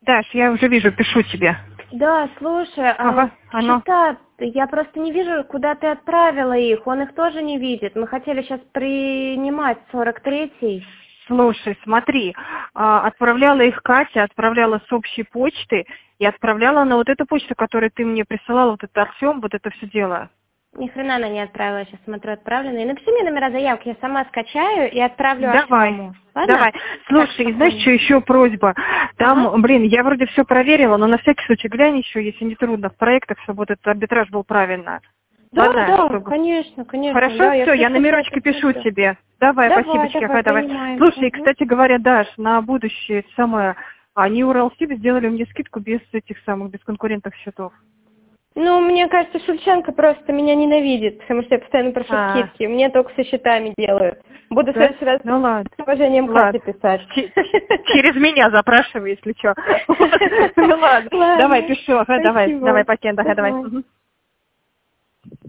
Даш, я уже вижу, пишу тебе. Да, слушай, Ага, оно. счета, я просто не вижу, куда ты отправила их, он их тоже не видит. Мы хотели сейчас принимать 43-й. Слушай, смотри, отправляла их Катя, отправляла с общей почты и отправляла на вот эту почту, которую ты мне присылала, вот это Артем, вот это все дело. Ни хрена она не отправила, сейчас смотрю, отправленные. Напиши мне номера заявки, я сама скачаю и отправлю Давай, Артему. Ладно? давай. Слушай, Так, знаешь, что еще просьба? Там, ага. блин, я вроде все проверила, но на всякий случай глянь еще, если не трудно, в проектах, чтобы вот этот арбитраж был правильно. Да, Ладно, да, чтобы... конечно, конечно. Хорошо, Да, все, я всё номерочки пишу посмотрю. тебе. Давай, Давай, спасибочки, ага, давай. понимаю. Слушай, Мгм. кстати говоря, Даш, на будущее самое, они Уралсиб сделали мне скидку без этих самых, без конкурентных счетов. Ну, мне кажется, Шевченко просто меня ненавидит, потому что я постоянно прошу скидки. Мне только со счетами делают. Буду в Да? следующий раз Ну ладно. с уважением Кате писать. Через меня запрашивай, если что. Ну ладно, давай, пишу, ага, давай, Спасибо. пакет, ага, давай. Давай. Мгм.